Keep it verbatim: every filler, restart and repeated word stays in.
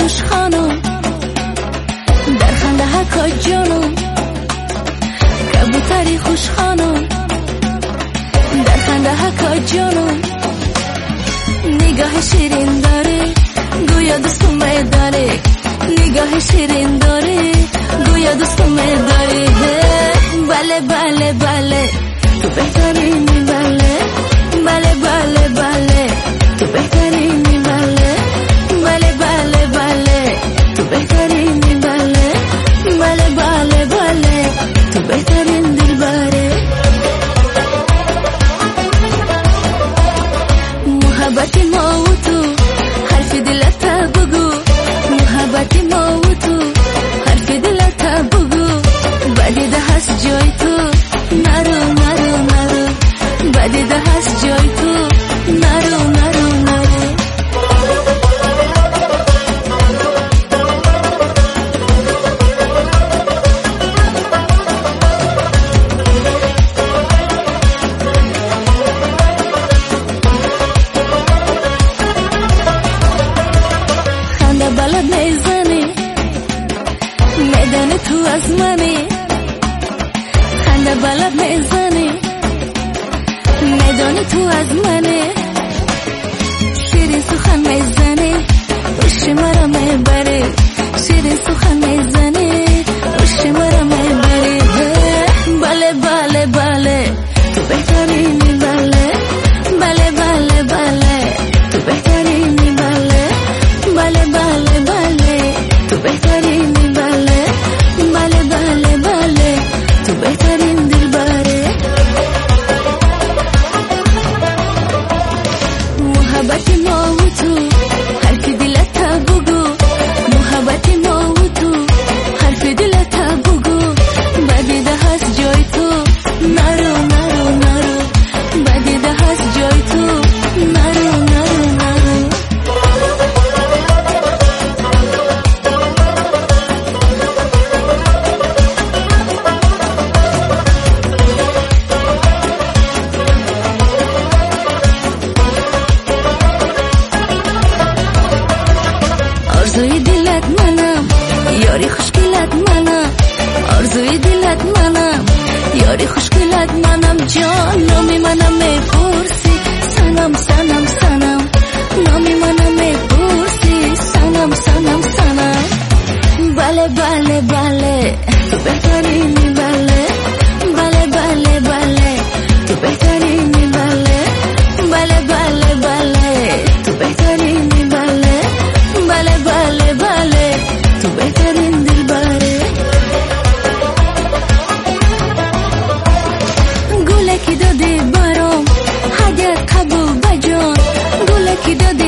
خوش خانم در خنده حکا جانم کبوتری خوش خانم در خنده حکا جانم نگاه شیرین داره گویا دوستم داره نگاه شیرین داره گویا دوستم داره بله بله بله تو بهترینی بله بله بله بله تو بهترینی بله بله بله بله تو بهترینی بله بله بله بله تو بهترین دلبره محبت ما و تو حرف دلت بگو محبت ما و تو حرف دلت بگو بعد ده هست جای تو نرو نرو نرو بعد ده هست جای تو نرو نرو نرو خنده بلد میزنی میدان تو از منی خنده بلد میزنی میدانی تو از منی شیرین سخن میزنی عشق مرا میبری شیرین سخن میزنی عشق مرا میبری بله بله بله تو بهترینی بله بله بله بله تو بهترینی بله بله بله بله تو بهترینی بله بله بله بله تو بهترین دلبره محبت ما و تو حرف دلت بگو محبت ما و تو حرف دلت بگو بعد ده هست جای تو نرو نرو نرو بعد ده هست جای تو نرو نرو نرو آرزوی دلت منم یاری خوشگلت منم آرزوی دلت منم یاری خوشگلت منم جان نامی منم میپرسی سنم سنم سنم نامی منم میپرسی سنم سنم سنم بله بله بله تو بهترینی بله بله بله بله تو بهترینی بله بله بله بله تو بهترینی بله بله بله بله تو بهترین دلبره گلکی دادی برام هدیه قبول بجان گلکی دادی